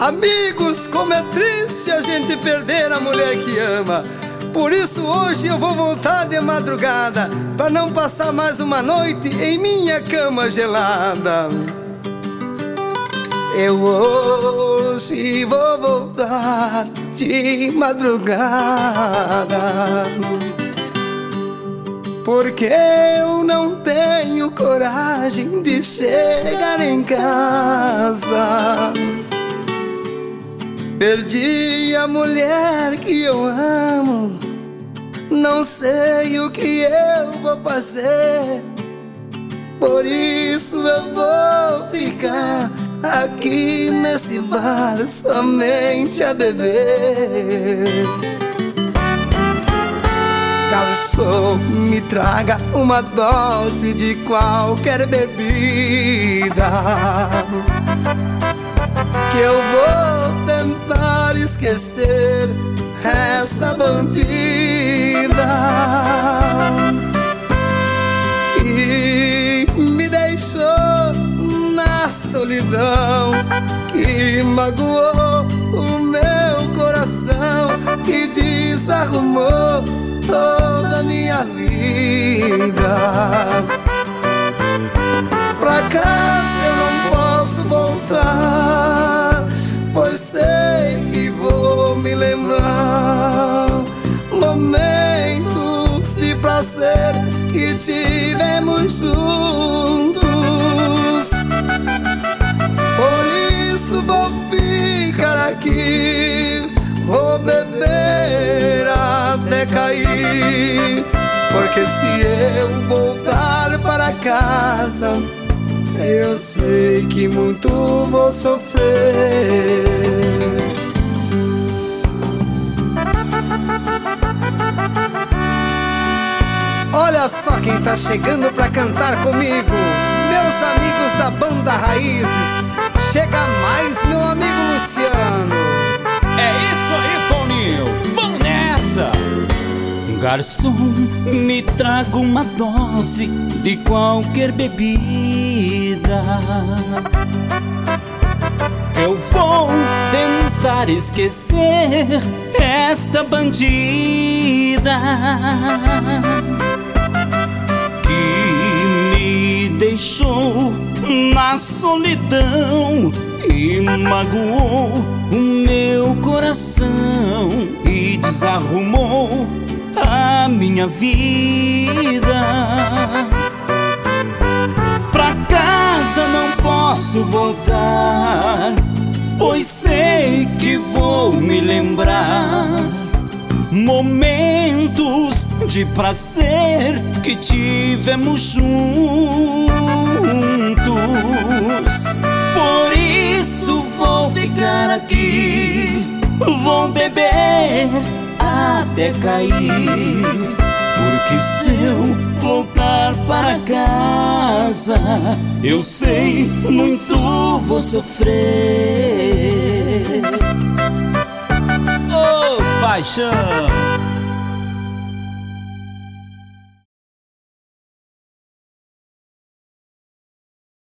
Amigos, como é triste a gente perder a mulher que ama. Por isso hoje eu vou voltar de madrugada, pra não passar mais uma noite em minha cama gelada. Eu hoje vou voltar de madrugada, porque eu não tenho coragem de chegar em casa. Perdi a mulher que eu amo, não sei o que eu vou fazer. Por isso eu vou ficar aqui nesse bar somente a beber. Garçom, me traga uma dose de qualquer bebida, que eu vou tentar esquecer essa bandida que me deixou na solidão, que magoou o meu coração e desarrumou toda a minha vida. Pra casa eu não posso voltar, pois sei que vou me lembrar momentos de prazer que tivemos juntos. Por isso vou ficar aqui, vou beber até cair, porque se eu voltar para casa, eu sei que muito vou sofrer. Olha só quem tá chegando pra cantar comigo, meus amigos da banda Raízes. Chega mais, meu amigo Luciano. É isso aí, Paulinho, vamos nessa! Garçom, me traga uma dose de qualquer bebida, eu vou tentar esquecer esta bandida que me deixou na solidão e magoou o meu coração e desarrumou a minha vida. Pra casa não posso voltar, pois sei que vou me lembrar momentos de prazer que tivemos juntos. Por isso vou ficar aqui, vou beber até cair, porque se eu voltar para casa, eu sei muito vou sofrer. Ô, paixão!